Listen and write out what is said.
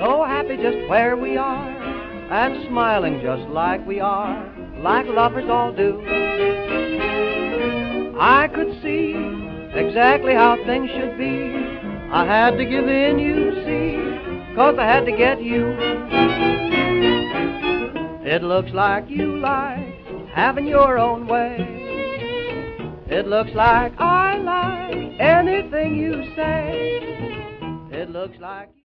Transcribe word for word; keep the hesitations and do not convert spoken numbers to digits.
So happy just where we are, and smiling just like we are, like lovers all do. I could see exactly how things should be. I had to give in, you see, 'cause I had to get you. It looks like you like having your own way. It looks like I like anything you say. It looks like